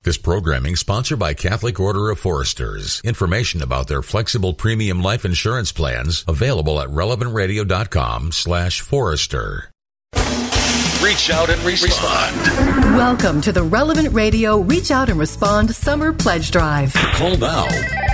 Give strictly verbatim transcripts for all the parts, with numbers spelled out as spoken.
This programming sponsored by Catholic Order of Foresters. Information about their flexible premium life insurance plans available at relevantradio.com slash forester. Reach out and respond. Welcome to the Relevant Radio Reach Out and Respond Summer Pledge Drive. Call now.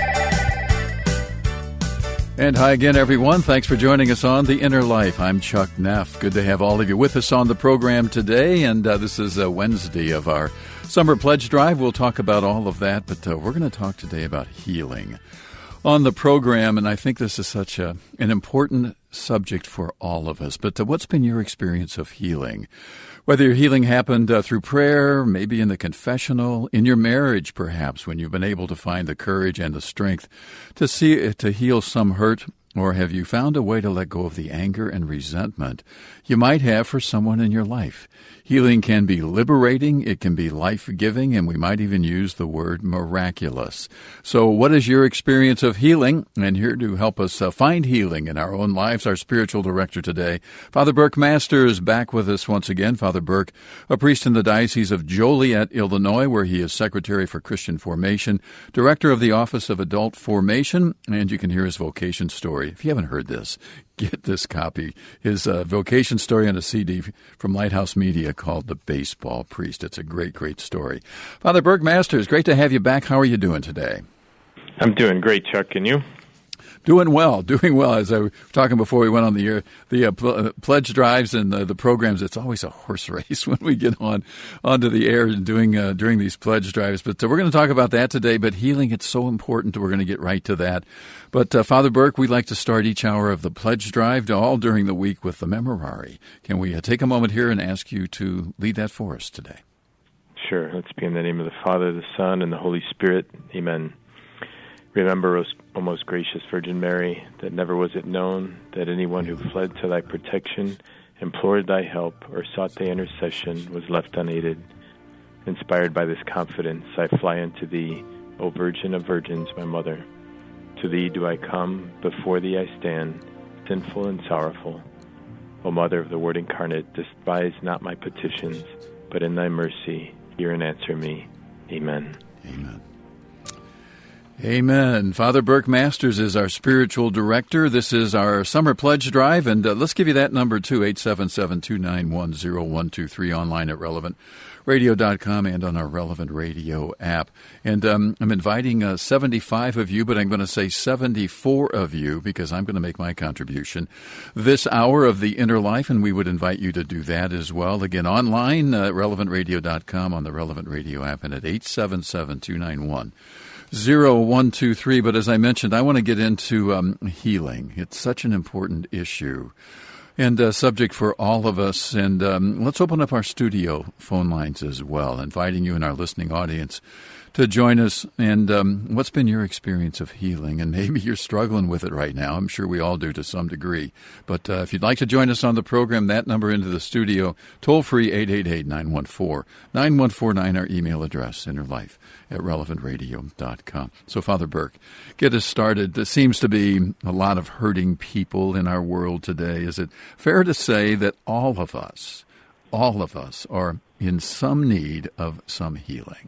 And hi again, everyone. Thanks for joining us on The Inner Life. I'm Chuck Neff. Good to have all of you with us on the program today. And uh, this is uh, Wednesday of our Summer Pledge Drive. We'll talk about all of that, but uh, we're going to talk today about healing on the program. And I think this is such a, an important subject for all of us. But uh, what's been your experience of healing? Whether your healing happened uh, through prayer, maybe in the confessional, in your marriage perhaps, when you've been able to find the courage and the strength to see to heal some hurt, or have you found a way to let go of the anger and resentment you might have for someone in your life? Healing can be liberating, it can be life-giving, and we might even use the word miraculous. So what is your experience of healing? And here to help us uh, find healing in our own lives, our spiritual director today, Father Burke Masters, back with us once again. Father Burke, a priest in the Diocese of Joliet, Illinois, where he is Secretary for Christian Formation, Director of the Office of Adult Formation, and you can hear his vocation story. If you haven't heard this, get this copy. His uh, vocation story on a C D from Lighthouse Media called The Baseball Priest. It's a great, great story. Father Burke Masters, great to have you back. How are you doing today? I'm doing great, Chuck. And you? Doing well, doing well. As I was talking before we went on the air, the uh, pl- uh, pledge drives and uh, the programs, it's always a horse race when we get on onto the air and doing uh, during these pledge drives. But uh, we're going to talk about that today. But healing, it's so important. We're going to get right to that. But uh, Father Burke, we'd like to start each hour of the pledge drive all during the week with the Memorare. Can we uh, take a moment here and ask you to lead that for us today? Sure. Let's be in the name of the Father, the Son, and the Holy Spirit. Amen. Remember, O most gracious Virgin Mary, that never was it known that anyone who fled to thy protection, implored thy help, or sought thy intercession was left unaided. Inspired by this confidence, I fly unto thee, O Virgin of Virgins, my Mother. To thee do I come, before thee I stand, sinful and sorrowful. O Mother of the Word incarnate, despise not my petitions, but in thy mercy hear and answer me. Amen. Amen. Amen. Father Burke Masters is our spiritual director. This is our summer pledge drive, and uh, let's give you that number too, eight seven seven, two nine one, zero one two three, online at relevant radio dot com and on our Relevant Radio app. And um, I'm inviting uh, seventy-five of you, but I'm going to say seventy-four of you because I'm going to make my contribution this hour of the Inner Life, and we would invite you to do that as well. Again, online at relevant radio dot com, on the Relevant Radio app, and at eight seven seven, two nine one, zero one two three. But as I mentioned, I want to get into um, healing. It's such an important issue and a subject for all of us. And um, let's open up our studio phone lines as well, inviting you and our listening audience to join us. And um, what's been your experience of healing? And maybe you're struggling with it right now. I'm sure we all do to some degree. But uh, if you'd like to join us on the program, that number into the studio, toll-free eight eight eight, nine one four, nine one four nine, our email address, innerlife at relevant radio dot com. So, Father Burke, get us started. There seems to be a lot of hurting people in our world today. Is it fair to say that all of us, all of us are in some need of some healing?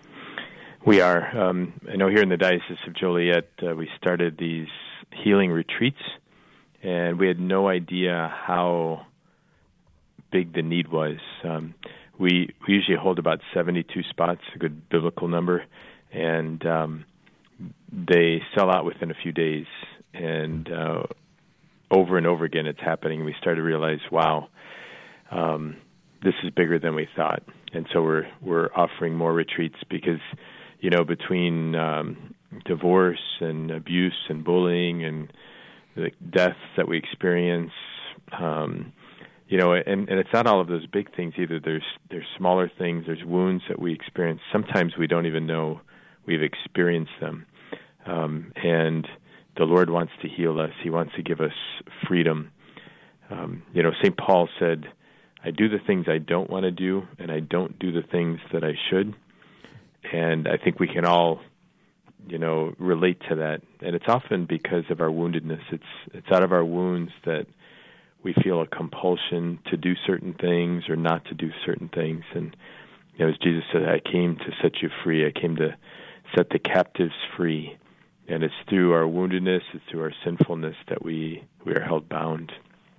We are. Um, I know here in the Diocese of Joliet, uh, we started these healing retreats, and we had no idea how big the need was. Um, we, we usually hold about seventy-two spots, a good biblical number, and um, they sell out within a few days. And uh, over and over again it's happening. We started to realize, wow, um, this is bigger than we thought. And so we're we're offering more retreats because, you know, between um, divorce and abuse and bullying and the deaths that we experience, um, you know, and, and it's not all of those big things either. There's there's smaller things. There's wounds that we experience. Sometimes we don't even know we've experienced them. Um, and the Lord wants to heal us. He wants to give us freedom. Um, you know, Saint Paul said, I do the things I don't want to do, and I don't do the things that I should. And I think we can all, you know, relate to that. And it's often because of our woundedness. It's it's out of our wounds that we feel a compulsion to do certain things or not to do certain things. And, you know, as Jesus said, I came to set you free. I came to set the captives free. And it's through our woundedness, it's through our sinfulness that we, we are held bound.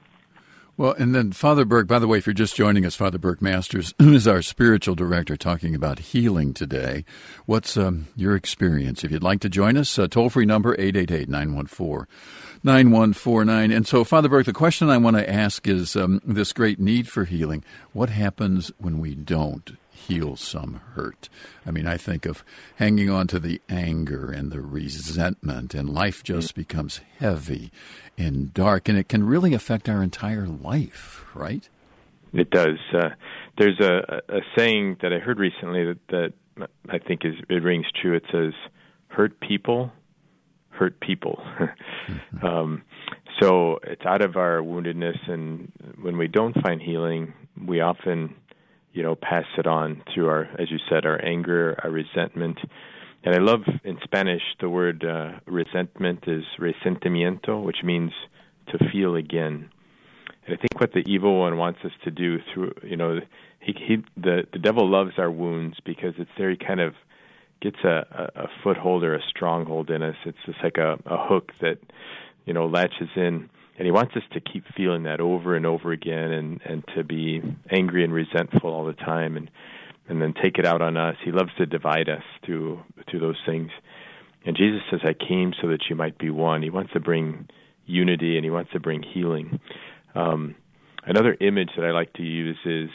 Well, and then Father Burke, by the way, if you're just joining us, Father Burke Masters is our spiritual director talking about healing today. What's um, your experience? If you'd like to join us, uh, toll-free number eight eight eight, nine one four, nine one four nine. And so, Father Burke, the question I want to ask is um, this great need for healing. What happens when we don't heal some hurt? I mean, I think of hanging on to the anger and the resentment, and life just becomes heavy and dark, and it can really affect our entire life, right? It does. Uh, there's a, a saying that I heard recently that, that I think is it rings true. It says, hurt people, hurt people. mm-hmm. um, so it's out of our woundedness, and when we don't find healing, we often, you know, pass it on through our, as you said, our anger, our resentment. And I love in Spanish the word uh, resentment is resentimiento, which means to feel again. And I think what the evil one wants us to do through, you know, he, he the the devil loves our wounds because it's there. He kind of gets a, a, a foothold or a stronghold in us. It's just like a, a hook that, you know, latches in. And he wants us to keep feeling that over and over again, and, and to be angry and resentful all the time, and and then take it out on us. He loves to divide us through through those things. And Jesus says, I came so that you might be one. He wants to bring unity, and he wants to bring healing. Um, another image that I like to use is,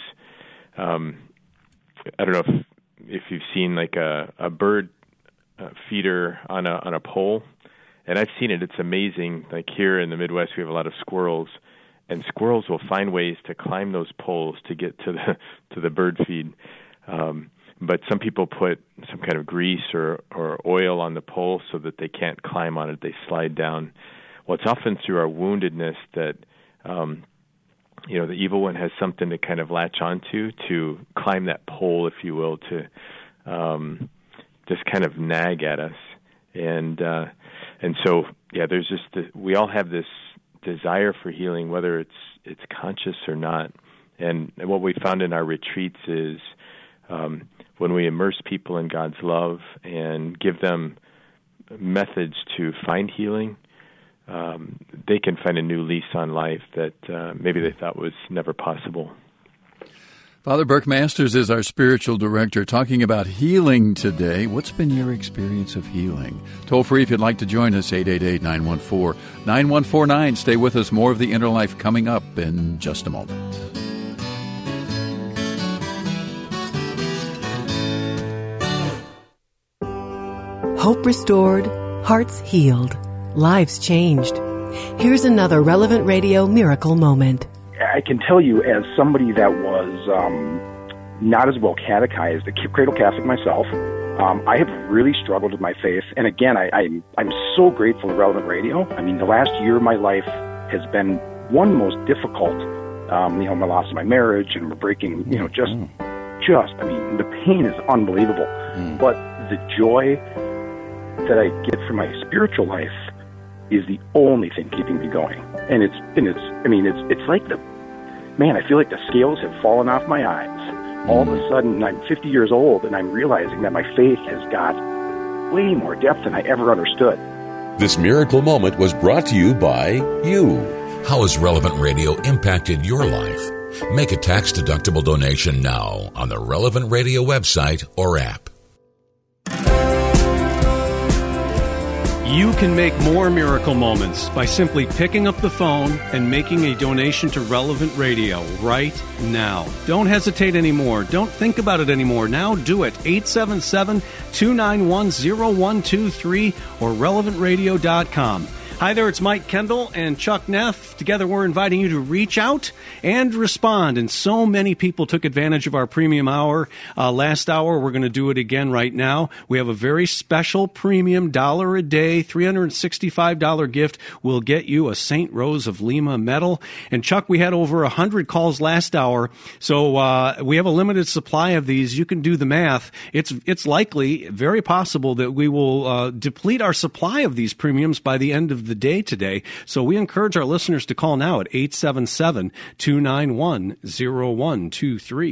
um, I don't know if if you've seen like a, a bird uh, feeder on a on a pole. And I've seen it. It's amazing. Like here in the Midwest, we have a lot of squirrels, and squirrels will find ways to climb those poles to get to the to the bird feed. Um, but some people put some kind of grease or, or oil on the pole so that they can't climb on it. They slide down. Well, it's often through our woundedness that, um, you know, the evil one has something to kind of latch onto to climb that pole, if you will, to um, just kind of nag at us. And uh, and so, yeah, there's just the, we all have this desire for healing, whether it's it's conscious or not. And, and what we found in our retreats is um, when we immerse people in God's love and give them methods to find healing, um, they can find a new lease on life that uh, maybe they thought was never possible. Father Burke Masters is our spiritual director talking about healing today. What's been your experience of healing? Toll free if you'd like to join us, eight eight eight, nine one four, nine one four nine. Stay with us. More of The Inner Life coming up in just a moment. Hope restored, hearts healed, lives changed. Here's another Relevant Radio miracle moment. I can tell you, as somebody that was um, not as well catechized, a cradle Catholic myself, um, I have really struggled with my faith. And again, I, I, I'm so grateful to Relevant Radio. I mean, the last year of my life has been one most difficult. Um, you know, my loss of my marriage and we're breaking, you know, just, mm. just, I mean, the pain is unbelievable. Mm. But the joy that I get from my spiritual life is the only thing keeping me going. And it's, and it's, I mean, it's, it's like the, man, I feel like the scales have fallen off my eyes. All of a sudden, I'm fifty years old, and I'm realizing that my faith has got way more depth than I ever understood. This miracle moment was brought to you by you. How has Relevant Radio impacted your life? Make a tax-deductible donation now on the Relevant Radio website or app. You can make more miracle moments by simply picking up the phone and making a donation to Relevant Radio right now. Don't hesitate anymore. Don't think about it anymore. Now do it. eight seven seven, two nine one, zero one two three or relevant radio dot com. Hi there, it's Mike Kendall and Chuck Neff. Together we're inviting you to reach out and respond. And so many people took advantage of our premium hour uh, last hour. We're going to do it again right now. We have a very special premium dollar a day, three hundred sixty-five dollars gift. We'll get you a Saint Rose of Lima medal. And Chuck, we had over one hundred calls last hour. So uh, we have a limited supply of these. You can do the math. It's, it's likely, very possible that we will uh, deplete our supply of these premiums by the end of the day today. So we encourage our listeners to call now at eight seven seven, two nine one, zero one two three.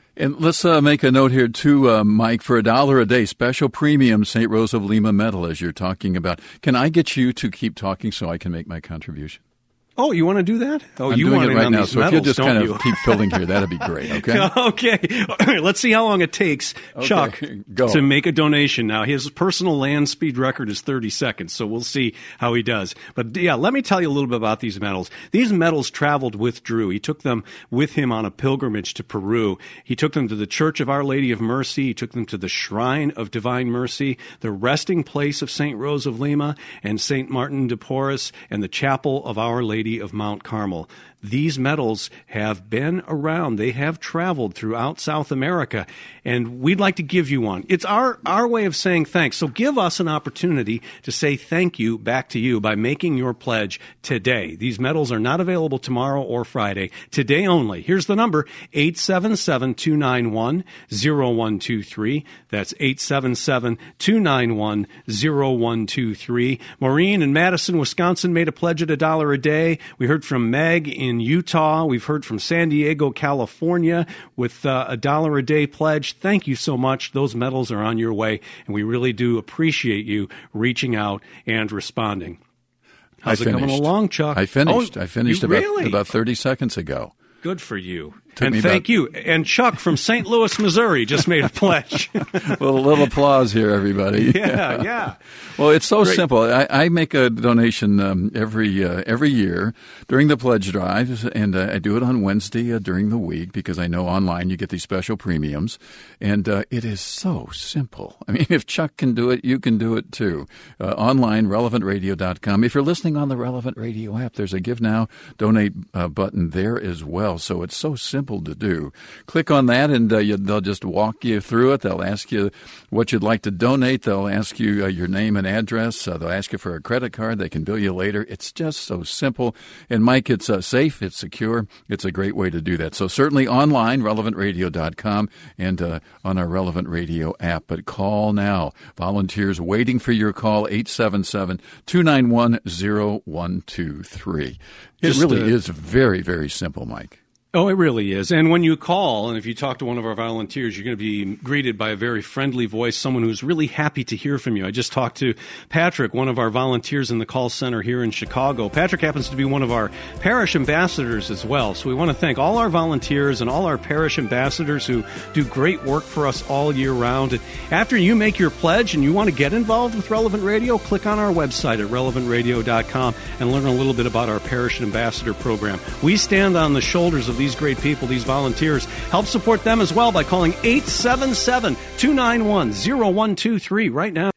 And let's uh, make a note here, too, uh, Mike, for a dollar a day, special premium Saint Rose of Lima medal, as you're talking about. Can I get you to keep talking so I can make my contribution? Oh, you want to do that? Oh, I'm you doing want it right on now, these so medals, if you'll just don't kind you? of keep filling here, that'd be great, okay? Okay. All right, let's see how long it takes Okay, Chuck go. to make a donation. Now, his personal land speed record is thirty seconds, so we'll see how he does. But, yeah, let me tell you a little bit about these medals. These medals traveled with Drew. He took them with him on a pilgrimage to Peru. He took them to the Church of Our Lady of Mercy. He took them to the Shrine of Divine Mercy, the resting place of Saint Rose of Lima, and Saint Martin de Porres, and the Chapel of Our Lady of Mount Carmel. These medals have been around. They have traveled throughout South America, and we'd like to give you one. It's our, our way of saying thanks. So give us an opportunity to say thank you back to you by making your pledge today. These medals are not available tomorrow or Friday. Today only. Here's the number, eight seven seven, two nine one, zero one two three. That's eight seven seven, two nine one, zero one two three. Maureen in Madison, Wisconsin made a pledge at a dollar a day. We heard from Meg in Utah. We've heard from San Diego, California with uh, a dollar a day pledge. Thank you so much. Those medals are on your way, and we really do appreciate you reaching out and responding. How's I it coming along, Chuck? I finished. Oh, I finished you about, really? about thirty seconds ago. Good for you. Took and me thank about- you. And Chuck from Saint Louis, Missouri just made a pledge. A little, little applause here, everybody. Yeah, yeah. Well, it's so Great. simple. I, I make a donation um, every uh, every year during the pledge drives, and uh, I do it on Wednesday uh, during the week because I know online you get these special premiums, and uh, it is so simple. I mean, if Chuck can do it, you can do it too. Uh, online, relevant radio dot com. If you're listening on the Relevant Radio app, there's a Give Now, Donate uh, button there as well, so it's so simple to do. Click on that, and uh, you, they'll just walk you through it. They'll ask you what you'd like to donate. They'll ask you uh, your name and address. Uh, they'll ask you for a credit card. They can bill you later. It's just so simple. And, Mike, it's uh, safe. It's secure. It's a great way to do that. So certainly online, relevant radio dot com, and uh, on our Relevant Radio app. But call now. Volunteers waiting for your call, eight seven seven, two nine one, zero one two three. It Just, really uh, is very, very simple, Mike. Oh, it really is. And when you call, and if you talk to one of our volunteers, you're going to be greeted by a very friendly voice, someone who's really happy to hear from you. I just talked to Patrick, one of our volunteers in the call center here in Chicago. Patrick happens to be one of our parish ambassadors as well. So we want to thank all our volunteers and all our parish ambassadors who do great work for us all year round. And after you make your pledge and you want to get involved with Relevant Radio, click on our website at relevant radio dot com and learn a little bit about our parish ambassador program. We stand on the shoulders of these great people, these volunteers. Help support them as well by calling eight seven seven, two nine one, zero one two three right now.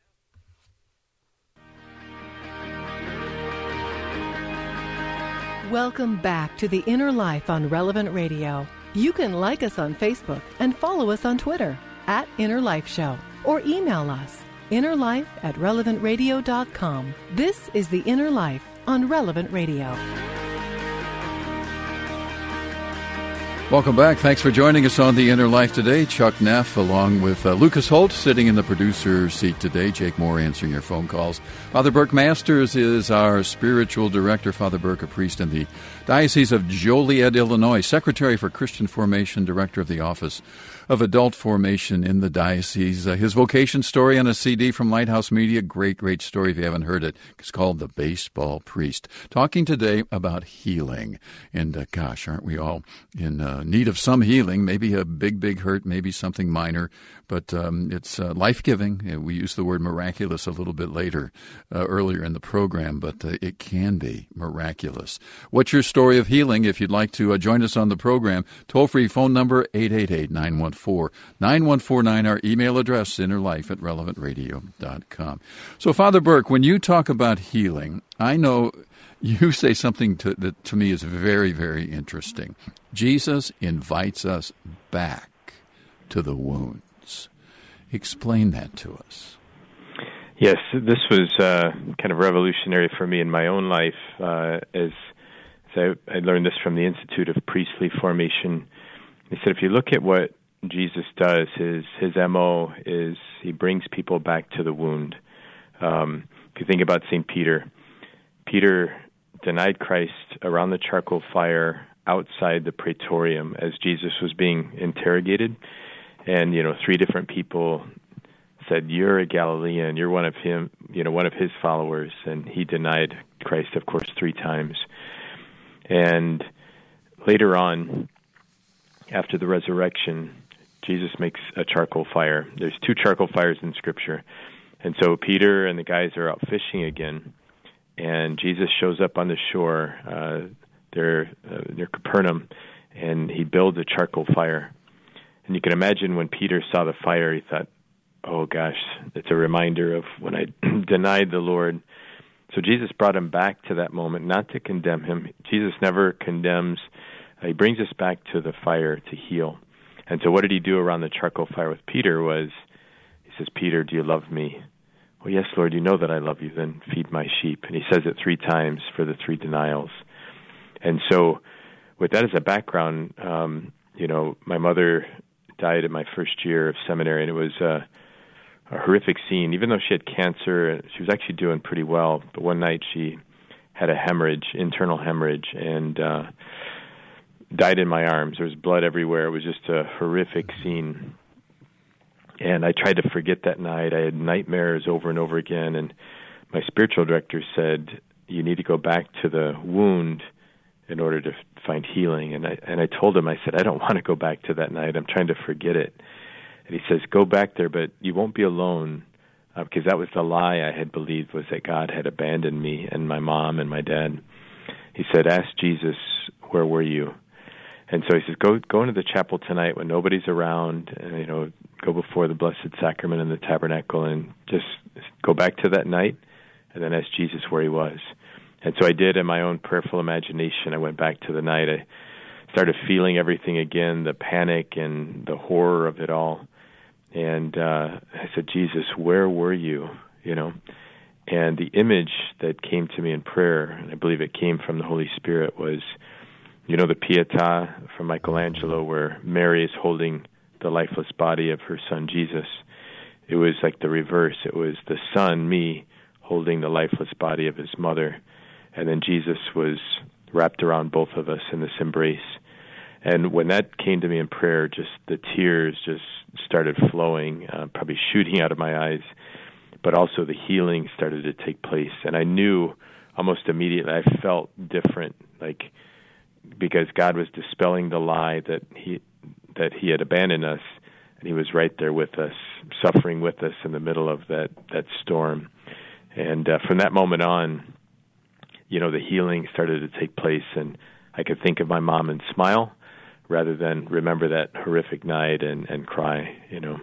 Welcome back to The Inner Life on Relevant Radio. You can like us on Facebook and follow us on Twitter at Inner Life Show, or email us innerlife at relevant radio dot com. This is The Inner Life on Relevant Radio. Welcome back. Thanks for joining us on The Inner Life today. Chuck Neff along with uh, Lucas Holt sitting in the producer seat today. Jake Moore answering your phone calls. Father Burke Masters is our spiritual director. Father Burke, a priest in the Diocese of Joliet, Illinois, Secretary for Christian Formation, Director of the Office of Adult Formation in the diocese. Uh, his vocation story on a C D from Lighthouse Media. Great, great story if you haven't heard it. It's called The Baseball Priest. Talking today about healing. And uh, gosh, aren't we all in uh, need of some healing? Maybe a big, big hurt, maybe something minor. But um, it's uh, life-giving. We use the word miraculous a little bit later, uh, earlier in the program, but uh, it can be miraculous. What's your story of healing? If you'd like to uh, join us on the program, toll-free phone number eight eight eight, nine one four, nine one four nine, our email address, innerlife at relevant radio dot com. So, Father Burke, when you talk about healing, I know you say something to, that to me is very, very interesting. Jesus invites us back to the wounds. Explain that to us. Yes, this was uh, kind of revolutionary for me in my own life, uh, as, as I, I learned this from the Institute of Priestly Formation. They said if you look at what Jesus does, his his M O is he brings people back to the wound. Um, if you think about Saint Peter, Peter denied Christ around the charcoal fire outside the praetorium as Jesus was being interrogated. And, you know, three different people said, "You're a Galilean, you're one of him, you know, one of his followers." And he denied Christ, of course, three times. And later on, after the resurrection, Jesus makes a charcoal fire. There's two charcoal fires in Scripture. And so Peter and the guys are out fishing again, and Jesus shows up on the shore. Uh, they're uh, near Capernaum, and he builds a charcoal fire. And you can imagine when Peter saw the fire, he thought, "Oh gosh, it's a reminder of when I denied the Lord." So Jesus brought him back to that moment, not to condemn him. Jesus never condemns. Uh, he brings us back to the fire to heal. And so what did he do around the charcoal fire with Peter was, he says, "Peter, do you love me?" "Well, yes, Lord, you know that I love you, then feed my sheep." And he says it three times for the three denials. And so with that as a background, um, you know, my mother died in my first year of seminary, and it was uh, a horrific scene. Even though she had cancer, she was actually doing pretty well. But one night she had a hemorrhage, internal hemorrhage, and uh, died in my arms. There was blood everywhere. It was just a horrific scene. And I tried to forget that night. I had nightmares over and over again. And my spiritual director said, "You need to go back to the wound in order to find healing." And I and I told him, I said, "I don't want to go back to that night. I'm trying to forget it." And he says, "Go back there, but you won't be alone," uh, because that was the lie I had believed, was that God had abandoned me and my mom and my dad. He said, "Ask Jesus, where were you?" And so he says, go go into the chapel tonight when nobody's around, and, you know, go before the Blessed Sacrament in the tabernacle, and just go back to that night, and then ask Jesus where he was." And so I did. In my own prayerful imagination, I went back to the night. I started feeling everything again, the panic and the horror of it all. And uh, I said, "Jesus, where were you?" You know, and the image that came to me in prayer, and I believe it came from the Holy Spirit, was, you know, the Pietà from Michelangelo, where Mary is holding the lifeless body of her son Jesus. It was like the reverse. It was the son, me, holding the lifeless body of his mother. And then Jesus was wrapped around both of us in this embrace. And when that came to me in prayer, just the tears just started flowing, uh, probably shooting out of my eyes. But also the healing started to take place. And I knew almost immediately, I felt different, like, because God was dispelling the lie that he that he had abandoned us, and he was right there with us, suffering with us in the middle of that, that storm. And uh, from that moment on, you know, the healing started to take place, and I could think of my mom and smile rather than remember that horrific night and, and cry, you know.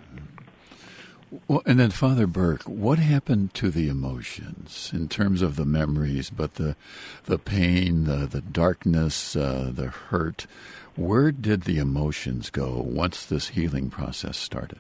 Well, and then, Father Burke, what happened to the emotions in terms of the memories, but the the pain, the, the darkness, uh, the hurt? Where did the emotions go once this healing process started?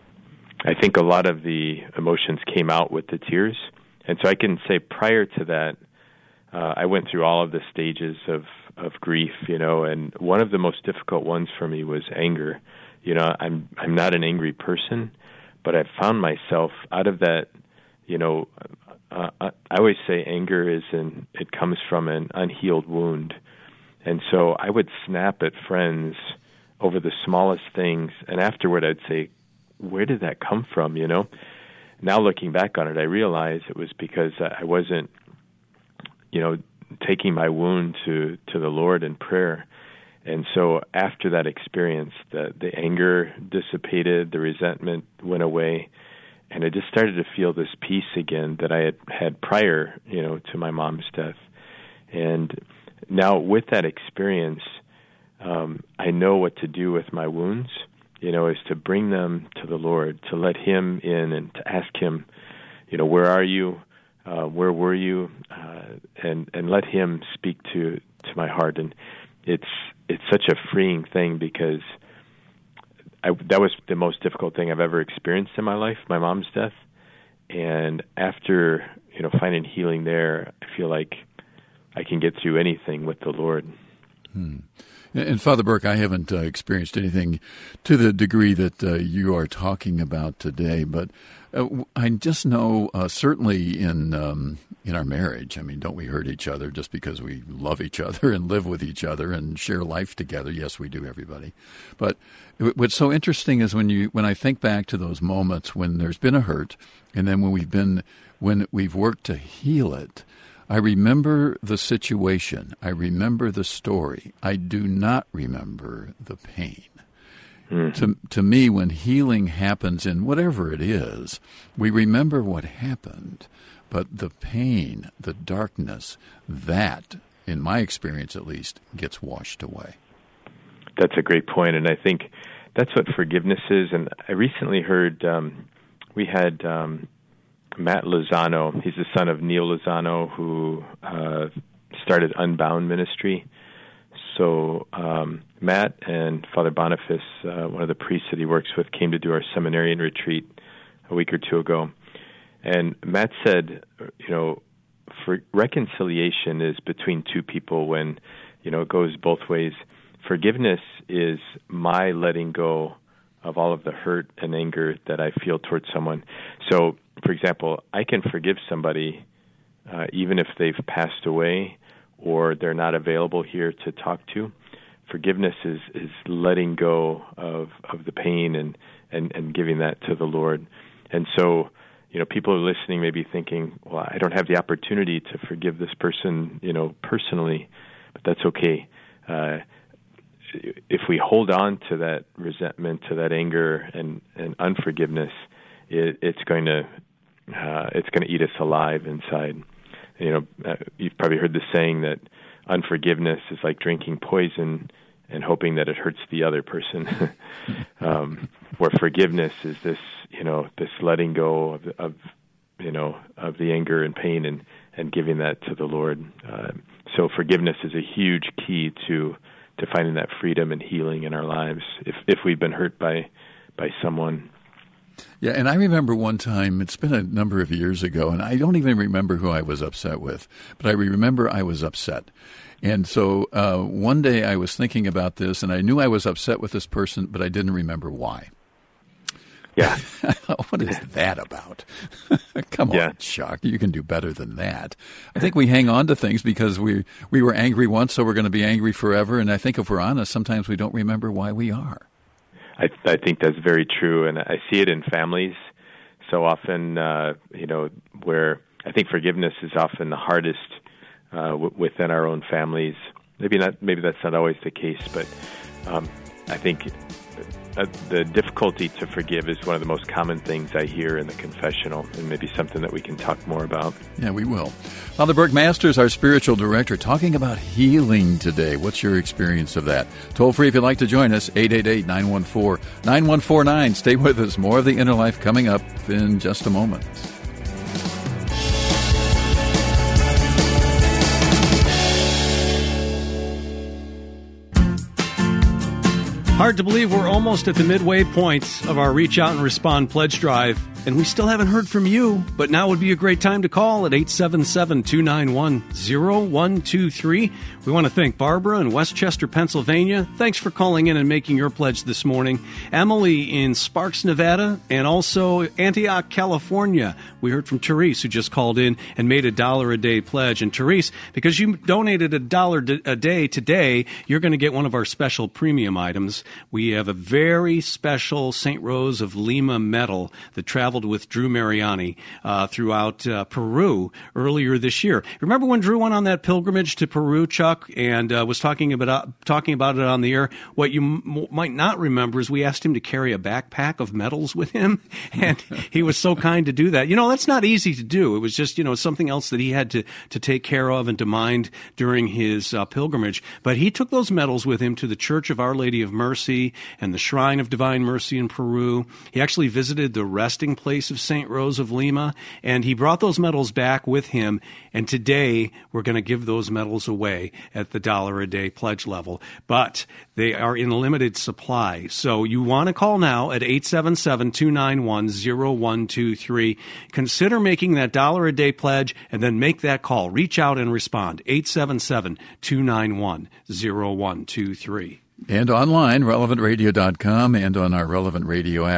I think a lot of the emotions came out with the tears. And so I can say prior to that, uh, I went through all of the stages of, of grief, you know, and one of the most difficult ones for me was anger. You know, I'm I'm not an angry person, but I found myself out of that, you know, uh, I always say anger is an, it comes from an unhealed wound. And so I would snap at friends over the smallest things, and afterward I'd say, where did that come from, you know? Now looking back on it, I realize it was because I wasn't, you know, taking my wound to, to the Lord in prayer. And so after that experience, the, the anger dissipated, the resentment went away, and I just started to feel this peace again that I had had prior, you know, to my mom's death. And now with that experience, um, I know what to do with my wounds, you know, is to bring them to the Lord, to let him in and to ask him, you know, where are you? Uh, where were you? Uh, and, and let him speak to, to my heart. And it's it's such a freeing thing, because I, that was the most difficult thing I've ever experienced in my life, my mom's death. And after, you know, finding healing there, I feel like I can get through anything with the Lord. Hmm. And Father Burke, I haven't uh, experienced anything to the degree that uh, you are talking about today, but uh, I just know uh, certainly in um, in our marriage. I mean, don't we hurt each other just because we love each other and live with each other and share life together? Yes, we do, everybody. But what's so interesting is when you when I think back to those moments when there's been a hurt, and then when we've been when we've worked to heal it, I remember the situation. I remember the story. I do not remember the pain. Mm-hmm. To to me, when healing happens in whatever it is, we remember what happened. But the pain, the darkness, that, in my experience at least, gets washed away. That's a great point, and I think that's what forgiveness is. And I recently heard, um, we had um, Matt Lozano. He's the son of Neil Lozano, who uh, started Unbound Ministry. So um, Matt and Father Boniface, uh, one of the priests that he works with, came to do our seminarian retreat a week or two ago. And Matt said, you know, for reconciliation is between two people when, you know, it goes both ways. Forgiveness is my letting go of all of the hurt and anger that I feel towards someone. So, for example, I can forgive somebody uh, even if they've passed away or they're not available here to talk to. Forgiveness is, is letting go of, of the pain and, and, and giving that to the Lord. And so, you know, people are listening may be thinking, well, I don't have the opportunity to forgive this person, you know, personally, but that's okay. Uh, if we hold on to that resentment, to that anger and, and unforgiveness, it, it's going to uh, it's going to eat us alive inside. You know, uh, you've probably heard the saying that unforgiveness is like drinking poison and hoping that it hurts the other person. um, where forgiveness is this, you know, this letting go of, of, you know, of the anger and pain and, and giving that to the Lord. Uh, so forgiveness is a huge key to to finding that freedom and healing in our lives if if we've been hurt by by someone. Yeah, and I remember one time, it's been a number of years ago, and I don't even remember who I was upset with, but I remember I was upset. And so uh, one day I was thinking about this, and I knew I was upset with this person, but I didn't remember why. Yeah. What is that about? Come on, yeah. Chuck. You can do better than that. I think we hang on to things because we, we were angry once, so we're going to be angry forever. And I think if we're honest, sometimes we don't remember why we are. I, I think that's very true, and I see it in families so often, uh, you know, where I think forgiveness is often the hardest uh, w- within our own families. Maybe not. Maybe that's not always the case, but um, I think uh, the difficulty to forgive is one of the most common things I hear in the confessional, and maybe something that we can talk more about. Yeah, we will. Father Burke Masters, our spiritual director, talking about healing today. What's your experience of that? Toll free if you'd like to join us, eight eight eight, nine one four, nine one four nine. Stay with us. More of The Inner Life coming up in just a moment. Hard to believe we're almost at the midway point of our Reach Out and Respond pledge drive, and we still haven't heard from you, but now would be a great time to call at eight seven seven, two nine one, zero one two three. We want to thank Barbara in Westchester, Pennsylvania. Thanks for calling in and making your pledge this morning. Emily in Sparks, Nevada, and also Antioch, California. We heard from Therese, who just called in and made a dollar a day pledge. And Therese, because you donated a dollar a day today, you're going to get one of our special premium items. We have a very special Saint Rose of Lima medal that traveled with Drew Mariani uh, throughout uh, Peru earlier this year. Remember when Drew went on that pilgrimage to Peru, Chuck, and uh, was talking about uh, talking about it on the air? What you m- might not remember is we asked him to carry a backpack of medals with him, and he was so kind to do that. You know, that's not easy to do. It was just, you know, something else that he had to, to take care of and to mind during his uh, pilgrimage. But he took those medals with him to the Church of Our Lady of Mercy and the Shrine of Divine Mercy in Peru. He actually visited the resting place of Saint Rose of Lima, and he brought those medals back with him. And today we're going to give those medals away at the dollar a day pledge level. But they are in limited supply. So you want to call now at eight seven seven, two nine one, zero one two three. Consider making that dollar a day pledge and then make that call. Reach out and respond. eight seven seven, two nine one, zero one two three. And online, relevant radio dot com, and on our Relevant Radio app.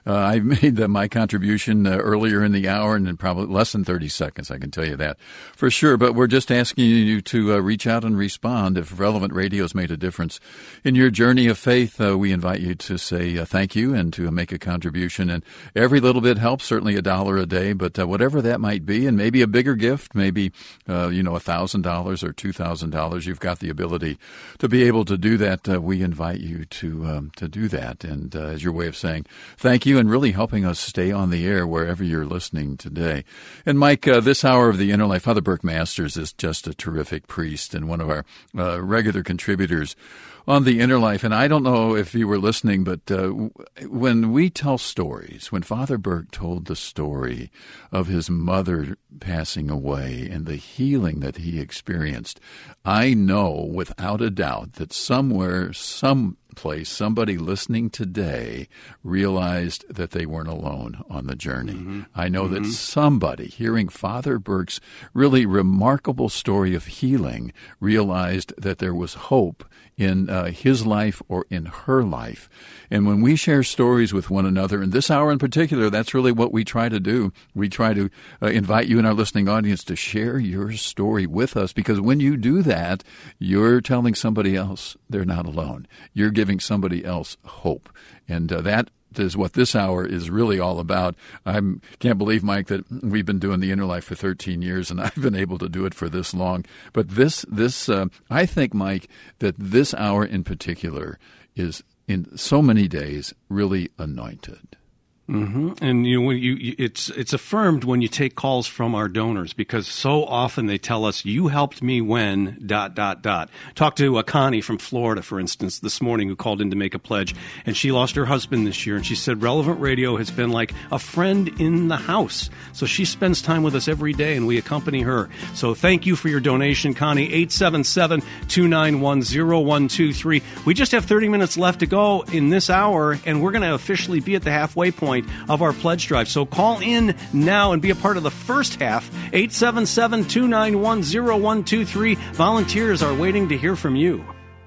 Uh, I made the, my contribution uh, earlier in the hour, and in probably less than thirty seconds, I can tell you that for sure. But we're just asking you to uh, reach out and respond. If Relevant Radio has made a difference in your journey of faith, uh, we invite you to say uh, thank you and to make a contribution. And every little bit helps, certainly a dollar a day, but uh, whatever that might be, and maybe a bigger gift, maybe, uh, you know, one thousand dollars or two thousand dollars, you've got the ability to be able to do that. Uh, we invite you to um, to do that. And uh, as your way of saying thank you and really helping us stay on the air wherever you're listening today. And Mike, uh, this hour of the Inner Life, Father Burke Masters is just a terrific priest and one of our uh, regular contributors on the Inner Life. And I don't know if you were listening, but uh, when we tell stories, when Father Burke told the story of his mother passing away and the healing that he experienced, I know without a doubt that somewhere, some place, somebody listening today realized that they weren't alone on the journey. Mm-hmm. I know mm-hmm. that somebody hearing Father Burke's really remarkable story of healing realized that there was hope in uh, his life or in her life. And when we share stories with one another, in this hour in particular, that's really what we try to do. We try to uh, invite you and our listening audience to share your story with us, because when you do that, you're telling somebody else they're not alone. You're giving somebody else hope. And uh, that is what this hour is really all about. I can't believe, Mike, that we've been doing the Inner Life for thirteen years, and I've been able to do it for this long. But this, this, uh, I think, Mike, that this hour in particular is, in so many days, really anointed. Mm-hmm. And you know, when you, you, it's it's affirmed when you take calls from our donors, because so often they tell us, "You helped me when dot dot dot." Talked to uh, Connie from Florida, for instance, this morning, who called in to make a pledge, and she lost her husband this year, and she said Relevant Radio has been like a friend in the house. So she spends time with us every day, and we accompany her. So thank you for your donation, Connie. eight seven seven, two nine one, zero one two three. We just have thirty minutes left to go in this hour, and we're going to officially be at the halfway point of our pledge drive. So call in now and be a part of the first half. eight seven seven, two nine one, zero one two three. Volunteers are waiting to hear from you.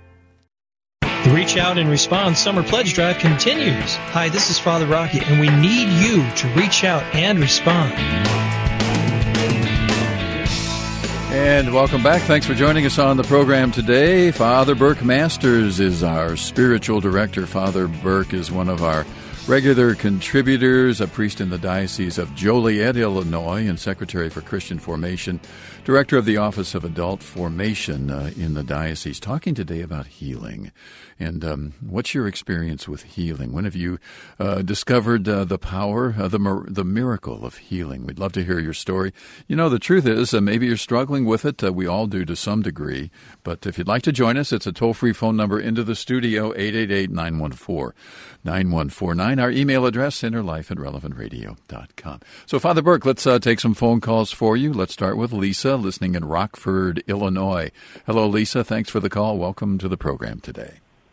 The Reach Out and Respond Summer Pledge Drive continues. Hi, this is Father Rocky, and we need you to reach out and respond. And welcome back. Thanks for joining us on the program today. Father Burke Masters is our spiritual director. Father Burke is one of our regular contributors, a priest in the Diocese of Joliet, Illinois, and Secretary for Christian Formation, Director of the Office of Adult Formation uh, in the Diocese, talking today about healing. And um, what's your experience with healing? When have you uh, discovered uh, the power, uh, the mir- the miracle of healing? We'd love to hear your story. You know, the truth is, uh, maybe you're struggling with it. Uh, we all do to some degree. But if you'd like to join us, it's a toll-free phone number into the studio, eight eight eight, nine one four, nine one four nine. Our email address, innerlife at relevant radio dot com. So, Father Burke, let's uh, take some phone calls for you. Let's start with Lisa, listening in Rockford, Illinois. Hello, Lisa. Thanks for the call. Welcome to the program today.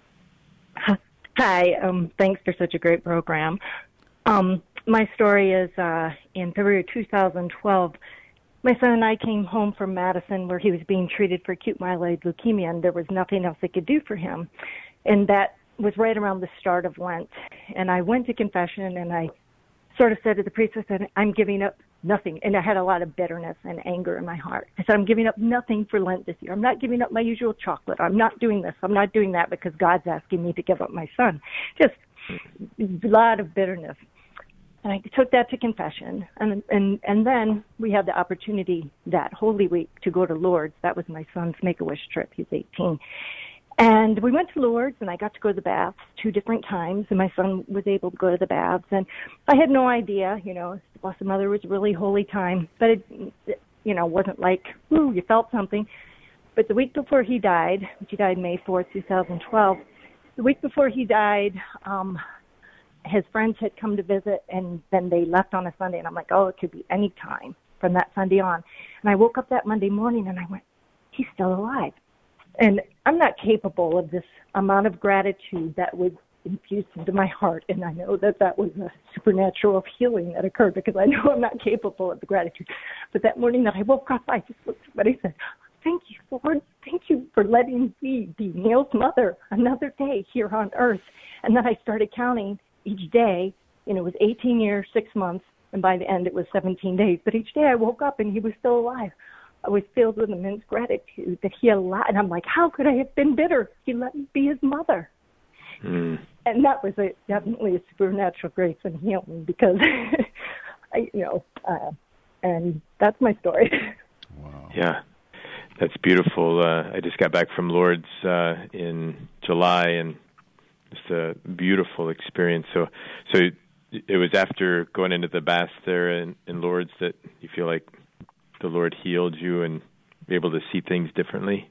Hi. Um, thanks for such a great program. Um, my story is uh, in February two thousand twelve, my son and I came home from Madison where he was being treated for acute myeloid leukemia, and there was nothing else they could do for him. And that was right around the start of Lent. And I went to confession, and I sort of said to the priest, I said, I'm giving up nothing. And I had a lot of bitterness and anger in my heart. I said, I'm giving up nothing for Lent this year. I'm not giving up my usual chocolate. I'm not doing this. I'm not doing that because God's asking me to give up my son. Just a lot of bitterness. And I took that to confession. And, and, and then we had the opportunity that Holy Week to go to Lourdes. That was my son's Make-A-Wish trip. He's eighteen. And we went to Lourdes, and I got to go to the baths two different times, and my son was able to go to the baths. And I had no idea, you know, the Blessed Mother was a really holy time, but it, it you know, wasn't like, ooh, you felt something. But the week before he died, he died May fourth, two thousand twelve, the week before he died, um, his friends had come to visit, and then they left on a Sunday, and I'm like, oh, it could be any time from that Sunday on. And I woke up that Monday morning, and I went, he's still alive. And I'm not capable of this amount of gratitude that was infused into my heart. And I know that that was a supernatural of healing that occurred because I know I'm not capable of the gratitude. But that morning that I woke up, I just looked at somebody and said, thank you, Lord. Thank you for letting me be Neil's mother another day here on earth. And then I started counting each day you know, it was eighteen years, six months, and by the end it was seventeen days. But each day I woke up and he was still alive. I was filled with immense gratitude that he allowed, and I'm like, how could I have been bitter? He let me be his mother. Mm. And that was a, definitely a supernatural grace and healing because, I, you know, uh, and that's my story. Wow. Yeah, that's beautiful. Uh, I just got back from Lourdes uh, in July, and it's a beautiful experience. So, so it was after going into the bath there in, in Lourdes that you feel like the Lord healed you and be able to see things differently?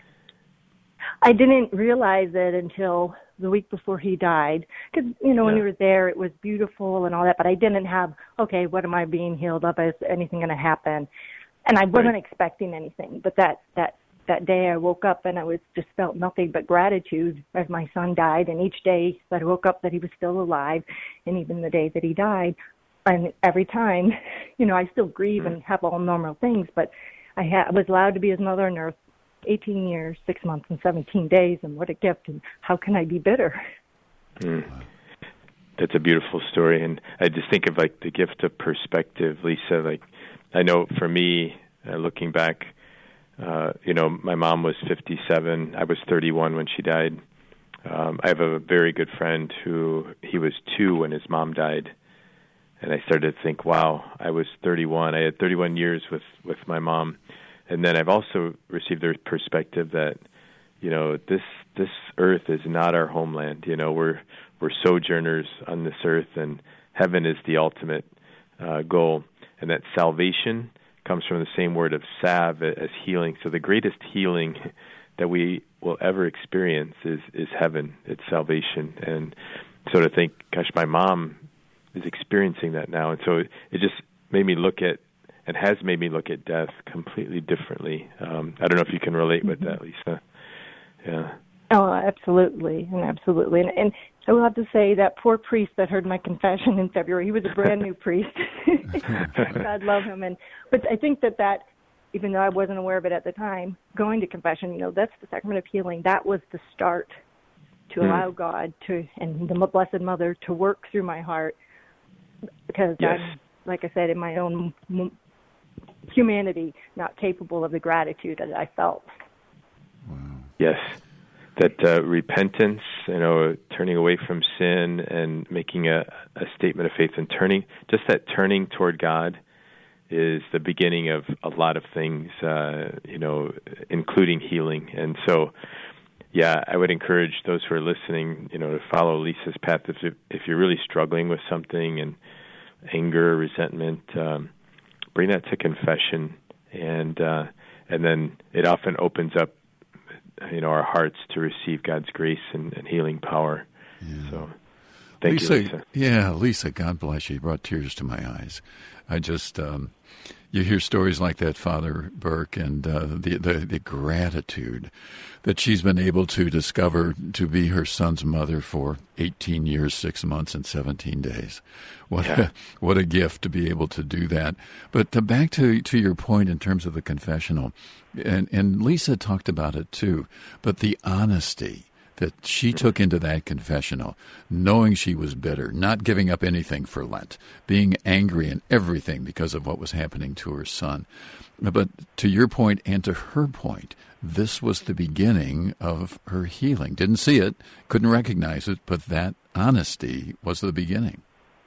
I didn't realize it until the week before he died. Because, you know, yeah. when we were there, it was beautiful and all that, but I didn't have, okay, what am I being healed of? Is anything going to happen? And I wasn't right. expecting anything. But that, that, that day I woke up and I was just felt nothing but gratitude as my son died. And each day that I woke up that he was still alive, and even the day that he died, and every time, you know, I still grieve and have all normal things, but I, ha- I was allowed to be his mother on earth eighteen years, six months, and seventeen days, and what a gift, and how can I be bitter? Mm. That's a beautiful story, and I just think of, like, the gift of perspective, Lisa. Like, I know for me, uh, looking back, uh, you know, my mom was fifty-seven. I was thirty-one when she died. Um, I have a very good friend who, he was two when his mom died. And I started to think, wow, I was thirty-one. I had thirty-one years with, with my mom. And then I've also received the perspective that, you know, this this earth is not our homeland. You know, we're we're sojourners on this earth, and heaven is the ultimate uh, goal. And that salvation comes from the same word of salve as healing. So the greatest healing that we will ever experience is, is heaven. It's salvation. And so to think, gosh, my mom is experiencing that now. And so it, it just made me look at, and has made me look at death completely differently. Um, I don't know if you can relate with that, Lisa. Yeah. Oh, absolutely, and absolutely. And, and I will have to say that poor priest that heard my confession in February, he was a brand new priest. God love him. And But I think that that, even though I wasn't aware of it at the time, going to confession, you know, that's the sacrament of healing. That was the start to mm. allow God to, and the Blessed Mother to work through my heart. Because yes. I'm, like I said, in my own humanity, not capable of the gratitude that I felt. Wow. Yes, that uh, repentance, you know, turning away from sin and making a, a statement of faith, and turning, just that turning toward God is the beginning of a lot of things, uh, you know, including healing. And so, yeah, I would encourage those who are listening, you know, to follow Lisa's path. If you, if you're really struggling with something, and anger, resentment, um, bring that to confession, and uh, and then it often opens up, you know, our hearts to receive God's grace and, and healing power. Yeah. So, thank Lisa, you, Lisa. Yeah, Lisa, God bless you. You brought tears to my eyes. I just, um, you hear stories like that, Father Burke, and uh, the, the the gratitude that she's been able to discover to be her son's mother for eighteen years, six months, and seventeen days. What yeah. a, what a gift to be able to do that. But uh, back to to your point in terms of the confessional, and, and Lisa talked about it too, but the honesty that she took into that confessional, knowing she was bitter, not giving up anything for Lent, being angry and everything because of what was happening to her son. But to your point and to her point, this was the beginning of her healing. Didn't see it, couldn't recognize it, but that honesty was the beginning.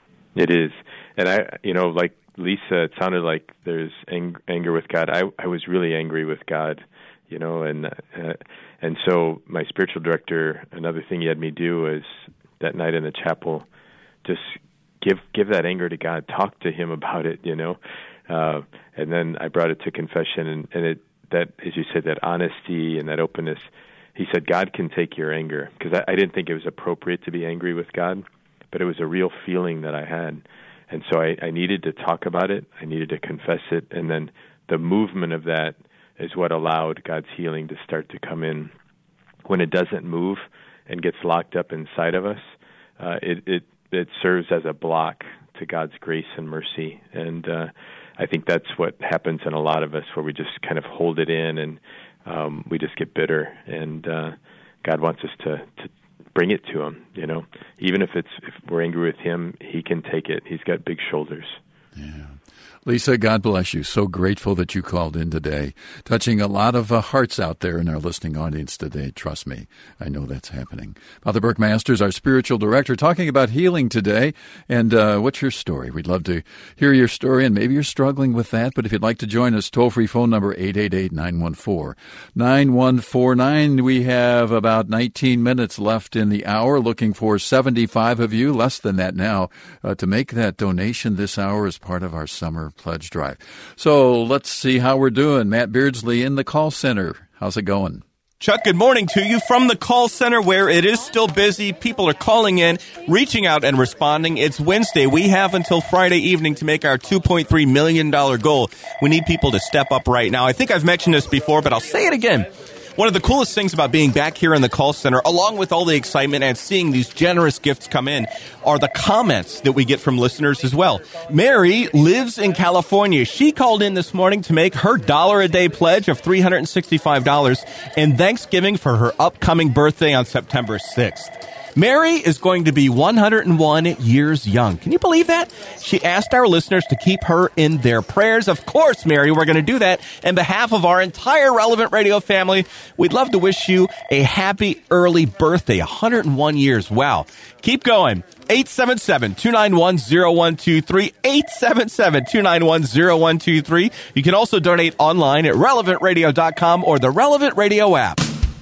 It is. And I, you know, like Lisa, it sounded like there's ang- anger with God. I, I was really angry with God, you know, and uh, and so my spiritual director, another thing he had me do is that night in the chapel, just give give that anger to God, talk to Him about it, you know, uh, and then I brought it to confession, and, and it that, as you said, that honesty and that openness. He said, God can take your anger, because I, I didn't think it was appropriate to be angry with God, but it was a real feeling that I had, and so I, I needed to talk about it. I needed to confess it, and then the movement of that is what allowed God's healing to start to come in. When it doesn't move and gets locked up inside of us, uh, it, it it serves as a block to God's grace and mercy. And uh, I think that's what happens in a lot of us, where we just kind of hold it in, and um, we just get bitter. And uh, God wants us to, to bring it to him. You know, even if it's if we're angry with him, he can take it. He's got big shoulders. Yeah. Lisa, God bless you. So grateful that you called in today, touching a lot of uh, hearts out there in our listening audience today. Trust me, I know that's happening. Father Burke Masters, our spiritual director, talking about healing today. And uh, what's your story? We'd love to hear your story, and maybe you're struggling with that. But if you'd like to join us, toll-free phone number eight eight eight, nine one four, nine one four nine. We have about nineteen minutes left in the hour, looking for seventy-five of you, less than that now, uh, to make that donation this hour as part of our summer pledge drive. So let's see how we're doing. Matt Beardsley in the call center. How's it going? Chuck, good morning to you from the call center where it is still busy. People are calling in, reaching out and responding. It's Wednesday. We have until Friday evening to make our two point three million dollars goal. We need people to step up right now. I think I've mentioned this before, but I'll say it again. One of the coolest things about being back here in the call center, along with all the excitement and seeing these generous gifts come in, are the comments that we get from listeners as well. Mary lives in California. She called in this morning to make her dollar a day pledge of three hundred sixty-five dollars in Thanksgiving for her upcoming birthday on September sixth. Mary is going to be one hundred one years young. Can you believe that? She asked our listeners to keep her in their prayers. Of course, Mary, we're going to do that. On behalf of our entire Relevant Radio family, we'd love to wish you a happy early birthday, one hundred one years. Wow. Keep going. eight seven seven, two nine one, zero one two three, eight seven seven, two nine one, zero one two three. You can also donate online at relevant radio dot com or the Relevant Radio app.